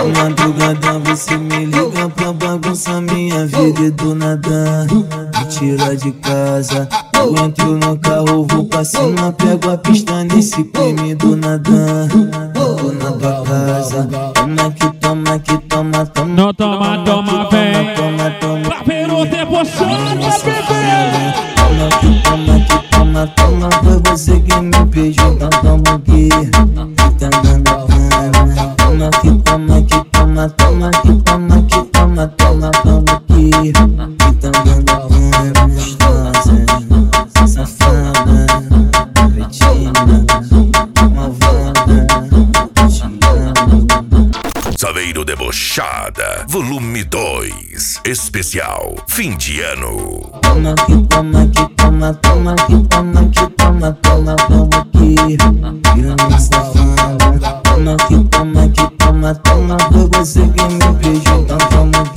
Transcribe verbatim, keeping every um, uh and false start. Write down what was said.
madrugada você me liga pra bagunçar minha vida e do nada me tira de casa. Eu entro no carro, vou pra cima, pego a pista nesse crime do nada. Tô na tua casa, toma que toma que toma, toma. Não toma, toma, vem. Toma, toma, Pra ver o tempo chora, bebê. toma que toma que toma, toma. Foi você que me beijou, então toma que tá dando a cama. Toma que toma que toma, toma que toma que toma, toma, toma que tá dando a cama. Gostosa, safada, cretina, malvada, te amo. Saveiro Debochada, volume dois, especial, fim de ano. Toma que toma que toma, toma que toma que toma, toma, toma que piranha safada. Toma que toma que toma, toma. Foi você que me beijou, então toma